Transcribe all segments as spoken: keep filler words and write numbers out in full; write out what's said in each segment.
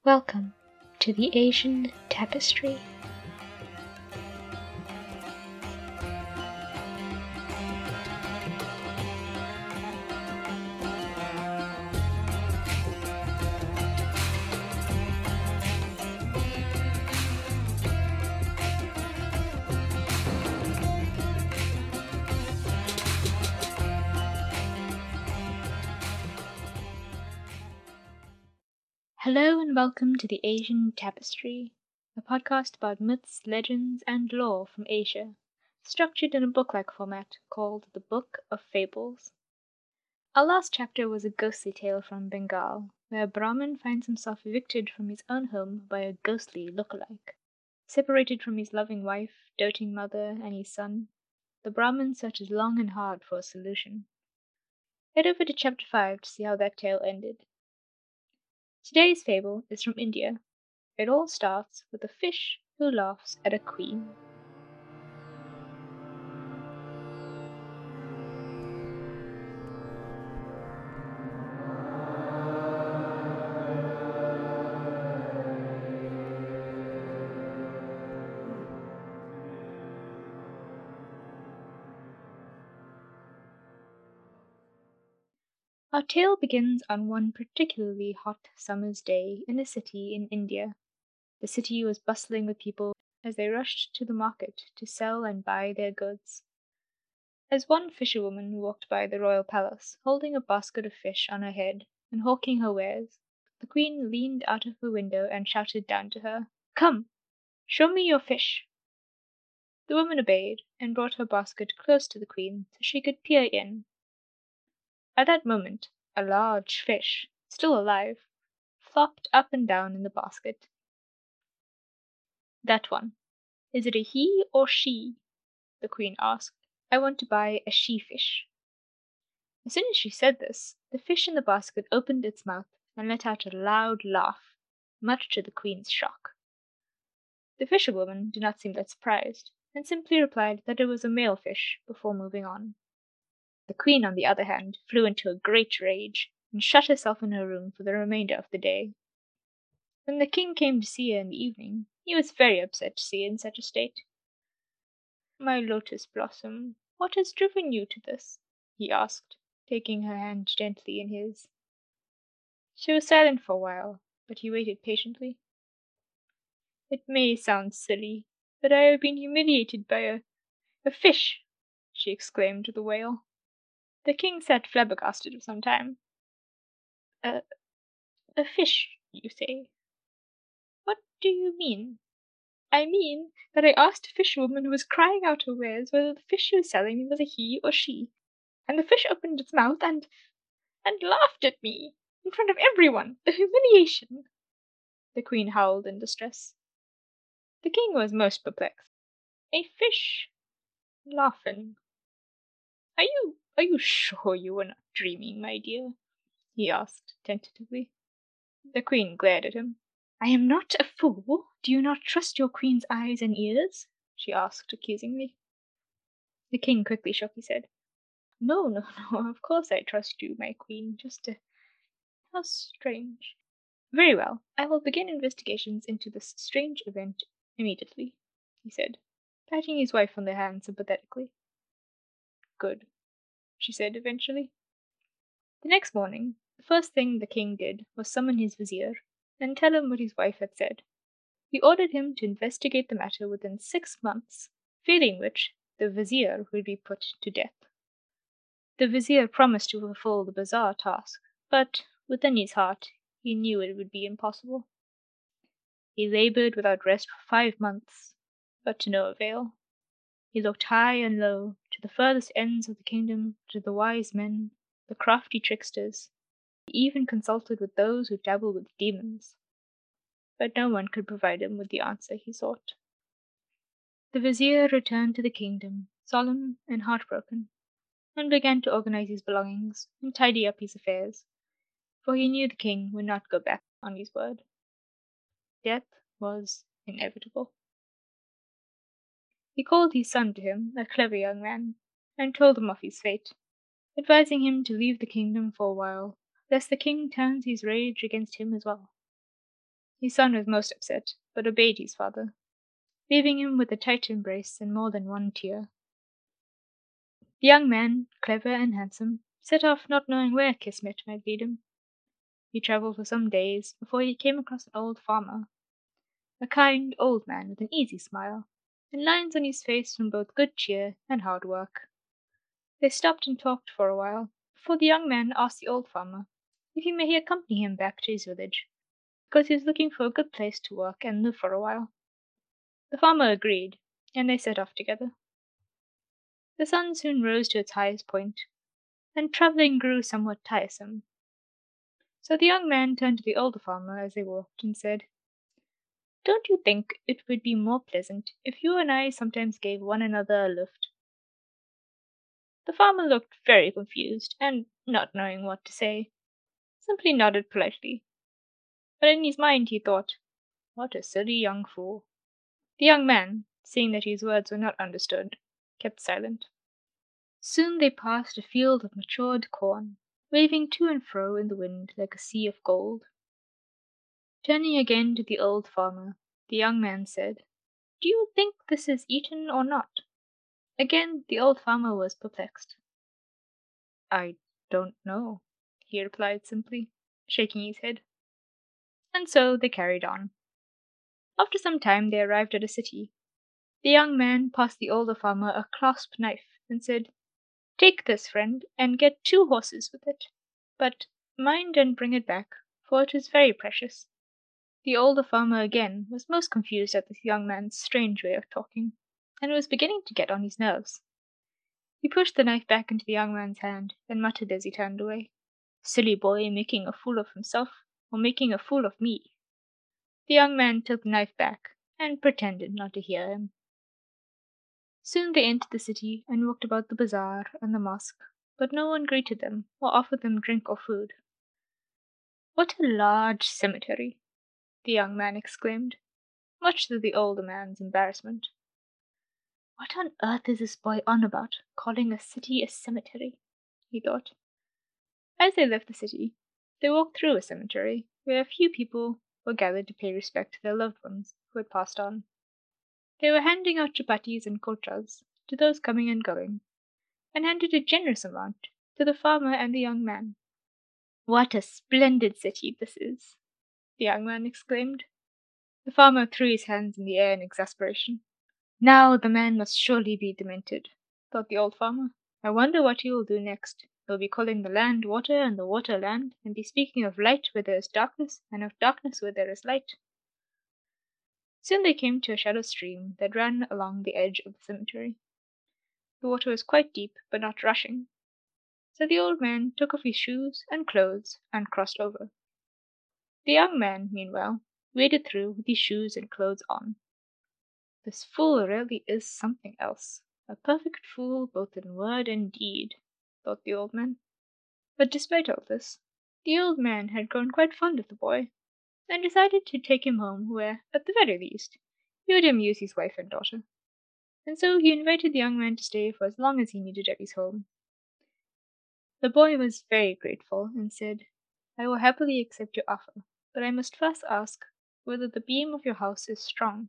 Welcome to the Asian Tapestry. Hello and welcome to the Asian Tapestry, a podcast about myths, legends, and lore from Asia, structured in a book-like format called the Book of Fables. Our last chapter was a ghostly tale from Bengal, where a Brahmin finds himself evicted from his own home by a ghostly look-alike. Separated from his loving wife, doting mother, and his son, the Brahmin searches long and hard for a solution. Head over to chapter five to see how that tale ended. Today's fable is from India. It all starts with a fish who laughs at a queen. Our tale begins on one particularly hot summer's day in a city in India. The city was bustling with people as they rushed to the market to sell and buy their goods. As one fisherwoman walked by the royal palace, holding a basket of fish on her head and hawking her wares, the queen leaned out of her window and shouted down to her, "Come, show me your fish." The woman obeyed and brought her basket close to the queen so she could peer in. At that moment, a large fish, still alive, flopped up and down in the basket. "That one. Is it a he or she?" the queen asked. "I want to buy a she-fish." As soon as she said this, the fish in the basket opened its mouth and let out a loud laugh, much to the queen's shock. The fisherwoman did not seem that surprised, and simply replied that it was a male fish before moving on. The queen, on the other hand, flew into a great rage, and shut herself in her room for the remainder of the day. When the king came to see her in the evening, he was very upset to see her in such a state. "My Lotus Blossom, what has driven you to this?" he asked, taking her hand gently in his. She was silent for a while, but he waited patiently. "It may sound silly, but I have been humiliated by a, a fish," she exclaimed with a wail. The king sat flabbergasted for some time. "A, a fish, you say? What do you mean?" "I mean that I asked a fisherwoman who was crying out her wares whether the fish she was selling me was a he or she, and the fish opened its mouth and and laughed at me in front of everyone. The humiliation!" The queen howled in distress. The king was most perplexed. "A fish laughing. Are you are you sure you were not dreaming, my dear?" he asked tentatively. The queen glared at him. "I am not a fool. Do you not trust your queen's eyes and ears?" she asked accusingly. The king quickly shook his head. "No, no, no, of course I trust you, my queen. Just a... how strange." "Very well, I will begin investigations into this strange event immediately," he said, patting his wife on the hand sympathetically. "Good," she said eventually. The next morning, the first thing the king did was summon his vizier and tell him what his wife had said. He ordered him to investigate the matter within six months, failing which the vizier would be put to death. The vizier promised to fulfill the bizarre task, but within his heart he knew it would be impossible. He labored without rest for five months, but to no avail. He looked high and low, to the furthest ends of the kingdom, to the wise men, the crafty tricksters. He even consulted with those who dabble with demons. But no one could provide him with the answer he sought. The vizier returned to the kingdom, solemn and heartbroken, and began to organize his belongings and tidy up his affairs, for he knew the king would not go back on his word. Death was inevitable. He called his son to him, a clever young man, and told him of his fate, advising him to leave the kingdom for a while, lest the king turns his rage against him as well. His son was most upset, but obeyed his father, leaving him with a tight embrace and more than one tear. The young man, clever and handsome, set off not knowing where Kismet might lead him. He travelled for some days before he came across an old farmer, a kind old man with an easy smile, and lines on his face from both good cheer and hard work. They stopped and talked for a while, before the young man asked the old farmer if he may accompany him back to his village, because he was looking for a good place to work and live for a while. The farmer agreed, and they set off together. The sun soon rose to its highest point, and travelling grew somewhat tiresome. So the young man turned to the older farmer as they walked and said, "Don't you think it would be more pleasant if you and I sometimes gave one another a lift?" The farmer looked very confused, and, not knowing what to say, simply nodded politely. But in his mind he thought, "What a silly young fool." The young man, seeing that his words were not understood, kept silent. Soon they passed a field of matured corn, waving to and fro in the wind like a sea of gold. Turning again to the old farmer, the young man said, "Do you think this is eaten or not?" Again the old farmer was perplexed. "I don't know," he replied simply, shaking his head. And so they carried on. After some time they arrived at a city. The young man passed the older farmer a clasp knife and said, "Take this, friend, and get two horses with it. But mind and bring it back, for it is very precious." The older farmer again was most confused at this young man's strange way of talking, and was beginning to get on his nerves. He pushed the knife back into the young man's hand, and muttered as he turned away, "Silly boy, making a fool of himself, or making a fool of me." The young man took the knife back, and pretended not to hear him. Soon they entered the city, and walked about the bazaar and the mosque, but no one greeted them, or offered them drink or food. "What a large cemetery!" the young man exclaimed, much to the older man's embarrassment. "What on earth is this boy on about, calling a city a cemetery?" he thought. As they left the city, they walked through a cemetery, where a few people were gathered to pay respect to their loved ones who had passed on. They were handing out chapatis and kulchas to those coming and going, and handed a generous amount to the farmer and the young man. "What a splendid city this is!" the young man exclaimed. The farmer threw his hands in the air in exasperation. "Now the man must surely be demented," thought the old farmer. "I wonder what he will do next. He'll be calling the land water and the water land, and be speaking of light where there is darkness, and of darkness where there is light." Soon they came to a shallow stream that ran along the edge of the cemetery. The water was quite deep, but not rushing. So the old man took off his shoes and clothes and crossed over. The young man, meanwhile, waded through with his shoes and clothes on. "This fool really is something else, a perfect fool both in word and deed," thought the old man. But despite all this, the old man had grown quite fond of the boy, and decided to take him home where, at the very least, he would amuse his wife and daughter. And so he invited the young man to stay for as long as he needed at his home. The boy was very grateful, and said, "I will happily accept your offer, but I must first ask whether the beam of your house is strong."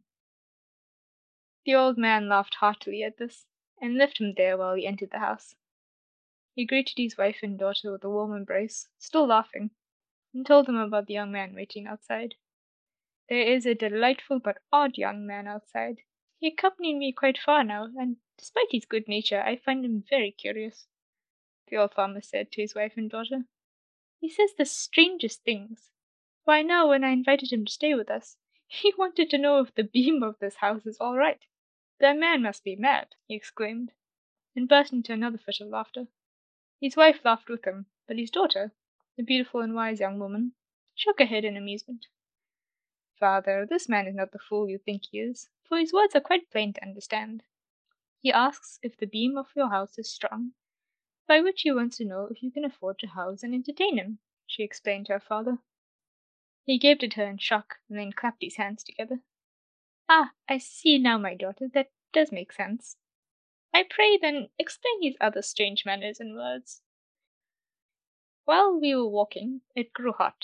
The old man laughed heartily at this, and left him there while he entered the house. He greeted his wife and daughter with a warm embrace, still laughing, and told them about the young man waiting outside. "There is a delightful but odd young man outside. He accompanied me quite far now, and despite his good nature, I find him very curious," the old farmer said to his wife and daughter. "He says the strangest things. Why, now, when I invited him to stay with us, he wanted to know if the beam of this house is all right. The man must be mad," he exclaimed, and burst into another fit of laughter. His wife laughed with him, but his daughter, the beautiful and wise young woman, shook her head in amusement. "Father, this man is not the fool you think he is, for his words are quite plain to understand. He asks if the beam of your house is strong, by which he wants to know if you can afford to house and entertain him," she explained to her father. He gaped at her in shock, and then clapped his hands together. "Ah, I see now, my daughter, that does make sense. I pray, then, explain his other strange manners and words." While we were walking, it grew hot,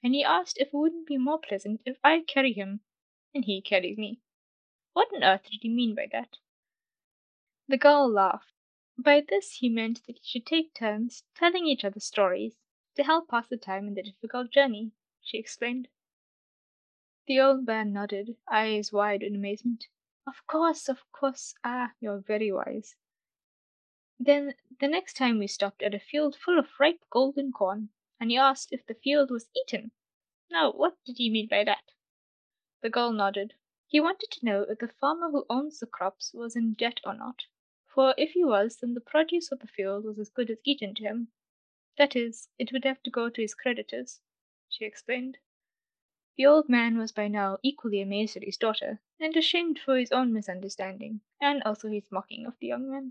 and he asked if it wouldn't be more pleasant if I carry him and he carries me. What on earth did he mean by that? The girl laughed. By this he meant that he should take turns telling each other stories to help pass the time in the difficult journey, she explained. The old man nodded, eyes wide in amazement. Of course, of course. Ah, you're very wise. Then the next time we stopped at a field full of ripe golden corn, and he asked if the field was eaten. Now, what did he mean by that? The girl nodded. He wanted to know if the farmer who owns the crops was in debt or not, for if he was, then the produce of the field was as good as eaten to him. That is, it would have to go to his creditors, she explained. The old man was by now equally amazed at his daughter, and ashamed for his own misunderstanding, and also his mocking of the young man.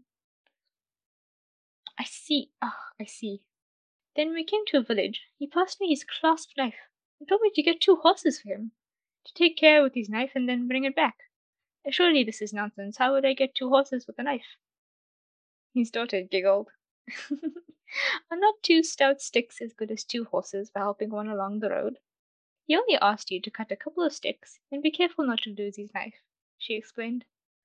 I see, ah, I see. Then when we came to a village, he passed me his clasp knife, and told me to get two horses for him, to take care with his knife and then bring it back. Surely this is nonsense. How would I get two horses with a knife? His daughter giggled. Are not two stout sticks as good as two horses for helping one along the road? He only asked you to cut a couple of sticks, and be careful not to lose his knife, she explained.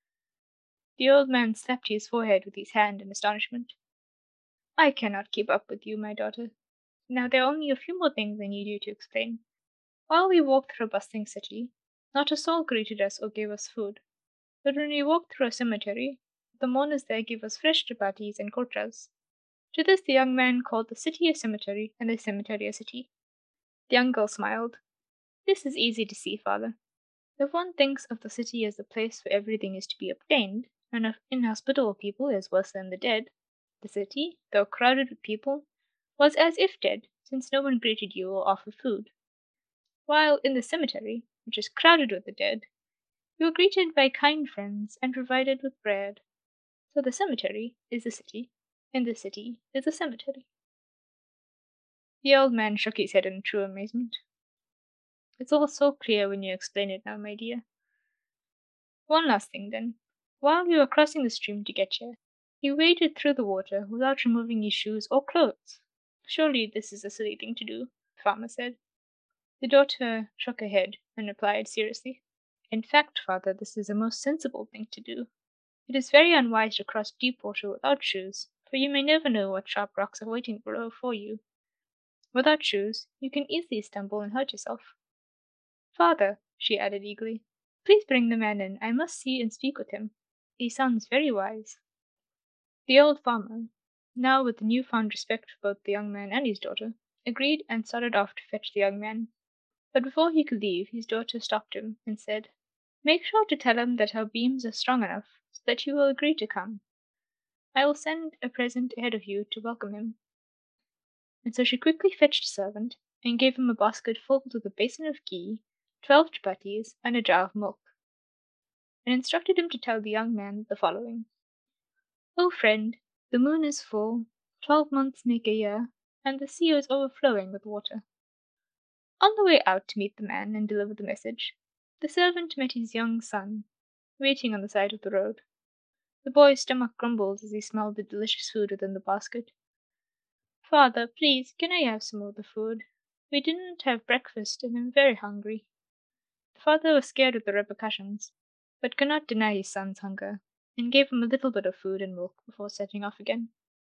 The old man slapped his forehead with his hand in astonishment. I cannot keep up with you, my daughter. Now there are only a few more things I need you to explain. While we walked through a bustling city, not a soul greeted us or gave us food. But when we walked through a cemetery, the mourners there gave us fresh chapatis and kochas. To this the young man called the city a cemetery and the cemetery a city. The young girl smiled. This is easy to see, father. If one thinks of the city as the place where everything is to be obtained, and of inhospitable people as worse than the dead, the city, though crowded with people, was as if dead, since no one greeted you or offered food. While in the cemetery, which is crowded with the dead, you are greeted by kind friends and provided with bread. So the cemetery is the city, and the city is the cemetery. The old man shook his head in true amazement. It's all so clear when you explain it now, my dear. One last thing, then. While we were crossing the stream to get here, he waded through the water without removing his shoes or clothes. Surely this is a silly thing to do, the farmer said. The daughter shook her head and replied seriously, In fact, father, this is a most sensible thing to do. It is very unwise to cross deep water without shoes, for you may never know what sharp rocks are waiting below for you. Without shoes, you can easily stumble and hurt yourself. Father, she added eagerly, please bring the man in. I must see and speak with him. He sounds very wise. The old farmer, now with the new-found respect for both the young man and his daughter, agreed and started off to fetch the young man. But before he could leave, his daughter stopped him and said, Make sure to tell him that our beams are strong enough so that he will agree to come. I will send a present ahead of you to welcome him. And so she quickly fetched a servant and gave him a basket filled with a basin of ghee, twelve chapatis, and a jar of milk, and instructed him to tell the young man the following. O friend, the moon is full, twelve months make a year, and the sea is overflowing with water. On the way out to meet the man and deliver the message, the servant met his young son, waiting on the side of the road. The boy's stomach grumbled as he smelled the delicious food within the basket. Father, please, can I have some of the food? We didn't have breakfast, and I'm very hungry. The father was scared of the repercussions, but could not deny his son's hunger, and gave him a little bit of food and milk before setting off again.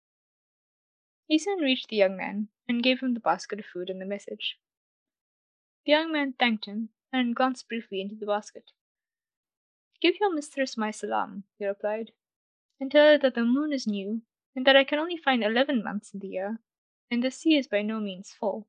He soon reached the young man, and gave him the basket of food and the message. The young man thanked him, and glanced briefly into the basket. Give your mistress my salam, he replied, and tell her that the moon is new, and that I can only find eleven months in the year, and the sea is by no means full.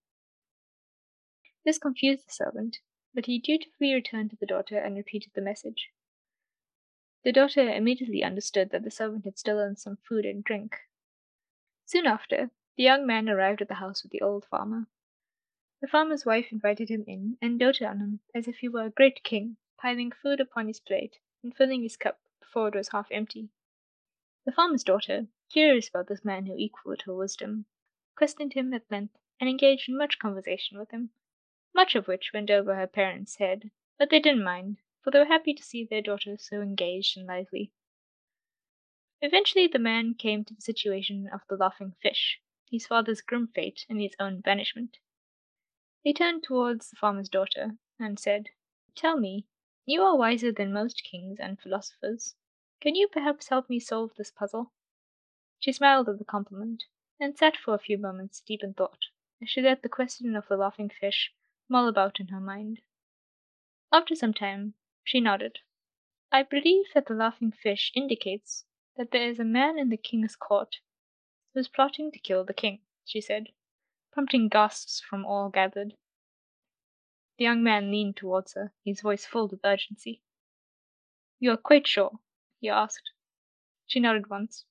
This confused the servant, but he dutifully returned to the daughter and repeated the message. The daughter immediately understood that the servant had stolen some food and drink. Soon after, the young man arrived at the house of the old farmer. The farmer's wife invited him in and doted on him as if he were a great king, piling food upon his plate and filling his cup before it was half empty. The farmer's daughter, curious about this man who equalled her wisdom, questioned him at length and engaged in much conversation with him, much of which went over her parents' head, but they didn't mind, for they were happy to see their daughter so engaged and lively. Eventually the man came to the situation of the laughing fish, his father's grim fate and his own banishment. They turned towards the farmer's daughter and said, "Tell me, you are wiser than most kings and philosophers. Can you perhaps help me solve this puzzle?" She smiled at the compliment, and sat for a few moments deep in thought, as she let the question of the laughing fish mull about in her mind. After some time, she nodded. "I believe that the laughing fish indicates that there is a man in the king's court who is plotting to kill the king," she said, prompting gasps from all gathered. The young man leaned towards her, his voice full of urgency. "You are quite sure?" he asked. She nodded once.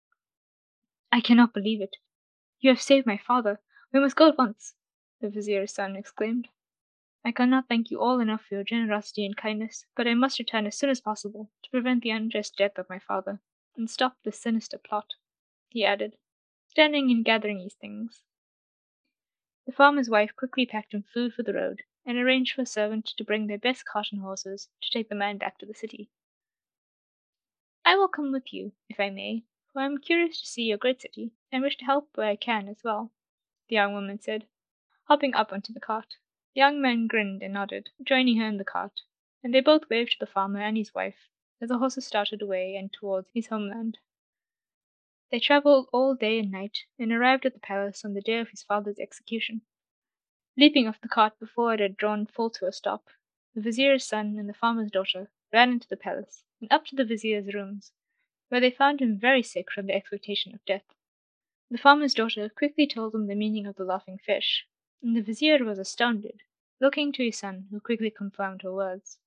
"I cannot believe it. You have saved my father. We must go at once," the vizier's son exclaimed. "I cannot thank you all enough for your generosity and kindness, but I must return as soon as possible to prevent the unjust death of my father, and stop this sinister plot," he added, standing and gathering his things. The farmer's wife quickly packed him food for the road, and arranged for a servant to bring their best cart and horses to take the man back to the city. "I will come with you, if I may, for I am curious to see your great city, and wish to help where I can as well," the young woman said, hopping up onto the cart. The young man grinned and nodded, joining her in the cart, and they both waved to the farmer and his wife as the horses started away and towards his homeland. They travelled all day and night, and arrived at the palace on the day of his father's execution. Leaping off the cart before it had drawn full to a stop, the vizier's son and the farmer's daughter ran into the palace and up to the vizier's rooms, where they found him very sick from the expectation of death. The farmer's daughter quickly told them the meaning of the laughing fish, and the vizier was astounded, looking to his son, who quickly confirmed her words.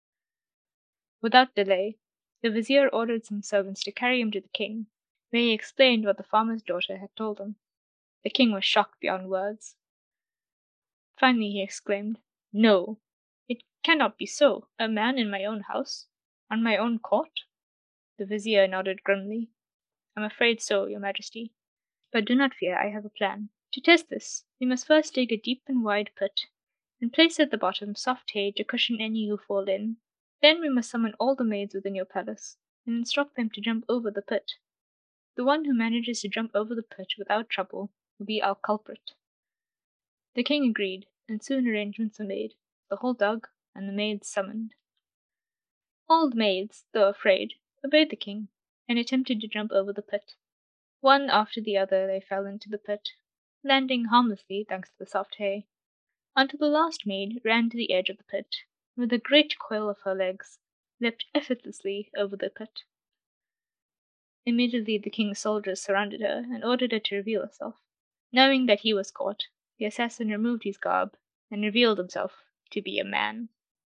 Without delay, the vizier ordered some servants to carry him to the king, where he explained what the farmer's daughter had told him. The king was shocked beyond words. Finally he exclaimed, "No, it cannot be so. A man in my own house, on my own court?" The vizier nodded grimly. "I'm afraid so, your majesty. But do not fear, I have a plan. To test this, we must first dig a deep and wide pit, and place at the bottom soft hay to cushion any who fall in. Then we must summon all the maids within your palace, and instruct them to jump over the pit. The one who manages to jump over the pit without trouble will be our culprit." The king agreed, and soon arrangements were made, the hole dug, and the maids summoned. All the maids, though afraid, obeyed the king, and attempted to jump over the pit. One after the other they fell into the pit, landing harmlessly thanks to the soft hay, until the last maid ran to the edge of the pit, with a great coil of her legs, leapt effortlessly over the pit. Immediately the king's soldiers surrounded her and ordered her to reveal herself. Knowing that he was caught, the assassin removed his garb and revealed himself to be a man.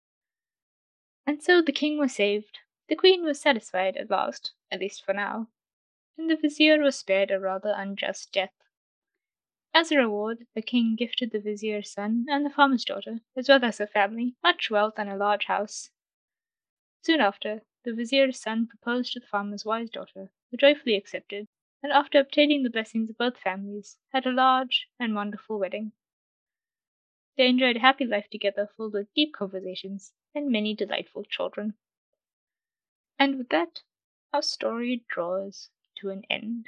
And so the king was saved. The queen was satisfied at last, at least for now, and the vizier was spared a rather unjust death. As a reward, the king gifted the vizier's son and the farmer's daughter, as well as her family, much wealth and a large house. Soon after, the vizier's son proposed to the farmer's wise daughter, who joyfully accepted, and after obtaining the blessings of both families, had a large and wonderful wedding. They enjoyed a happy life together, filled with deep conversations and many delightful children. And with that, our story draws to an end.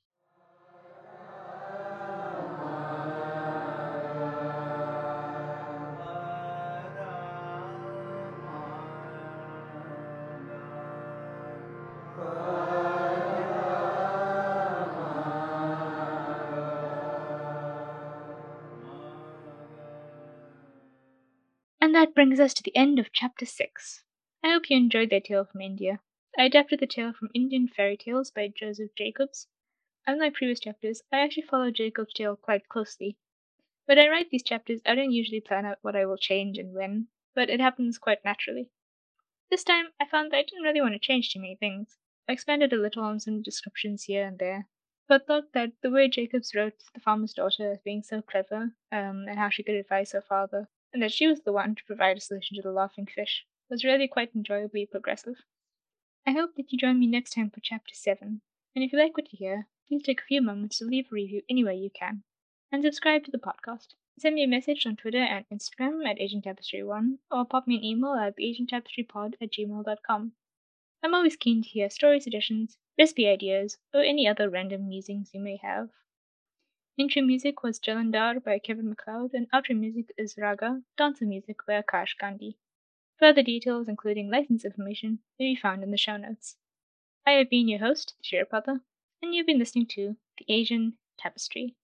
And that brings us to the end of chapter six. I hope you enjoyed that tale from India. I adapted the tale from Indian Fairy Tales by Joseph Jacobs. Unlike previous chapters, I actually follow Jacob's tale quite closely. When I write these chapters, I don't usually plan out what I will change and when, but it happens quite naturally. This time, I found that I didn't really want to change too many things. I expanded a little on some descriptions here and there, but thought that the way Jacobs wrote the farmer's daughter as being so clever, um, and how she could advise her father, and that she was the one to provide a solution to the laughing fish, was really quite enjoyably progressive. I hope that you join me next time for chapter seven, and if you like what you hear, please take a few moments to leave a review anywhere you can, and subscribe to the podcast. Send me a message on Twitter and Instagram at Asian Tapestry one, or pop me an email at asiantapestrypod at gmail dot com. I'm always keen to hear story suggestions, recipe ideas, or any other random musings you may have. Intro music was Jalandhar by Kevin MacLeod, and outro music is Raga, Dansa music by Akash Gandhi. Further details, including license information, may be found in the show notes. I have been your host, Shirapada, and you've been listening to The Asian Tapestry.